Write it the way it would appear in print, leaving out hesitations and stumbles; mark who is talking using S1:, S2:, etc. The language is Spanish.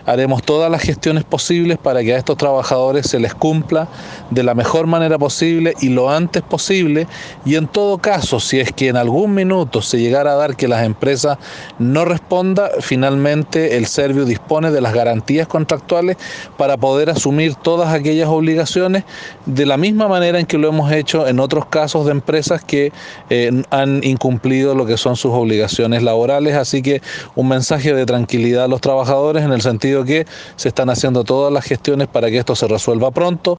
S1: haremos todas las gestiones posibles para que a estos trabajadores se les cumpla de la mejor manera posible y lo antes posible, y en todo caso, si es que en algún minuto se llegara a dar que las empresas no respondan, finalmente el Servio dispone de las garantías contractuales para poder asumir todas aquellas obligaciones de la misma manera en que lo hemos hecho en otros casos de empresas que han incumplido lo que son sus obligaciones laborales. Así que un mensaje de tranquilidad a los trabajadores en el sentido que se están haciendo todas las gestiones para que esto se resuelva pronto.